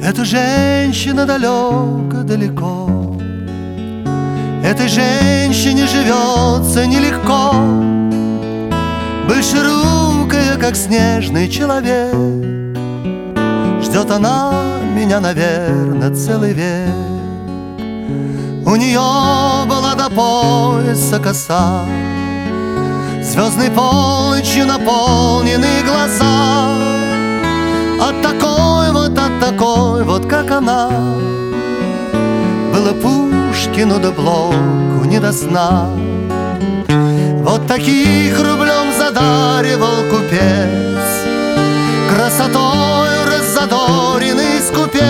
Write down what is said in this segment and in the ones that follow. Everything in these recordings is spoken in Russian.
Эта женщина далеко-далеко, этой женщине живется нелегко, большерукая, как снежный человек. Ждет она меня, наверное, целый век. У нее была до пояса коса, звездной полночью наполнены глаза. От такой вот, как она, было Пушкину да Блоку не до сна. Вот таких рублем задаривал купец, красотой раззадоренный скупец.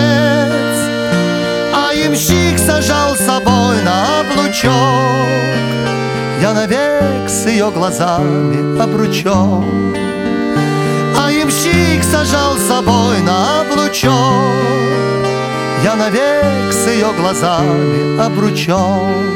А ямщик сажал с собой на облучок, я навек с ее глазами обручен. А ямщик сажал с собой на облучок, я навек с ее глазами обручен.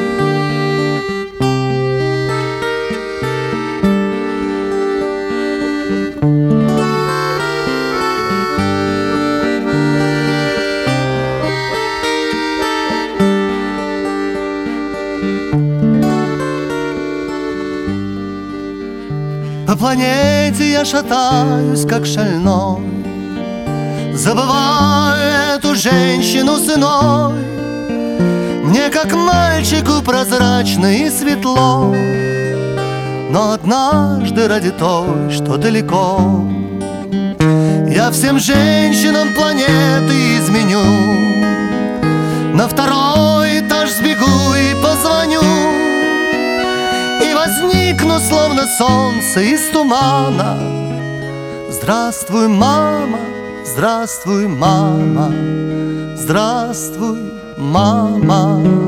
По планете я шатаюсь, как шальной, забываю эту женщину с иной. Мне, как мальчику, прозрачно и светло, но однажды ради той, что далеко, я всем женщинам планеты изменю. На второй этаж сбегу и позвоню, и возникну, словно солнце из тумана. Здравствуй, мама, здравствуй, мама, здравствуй, мама.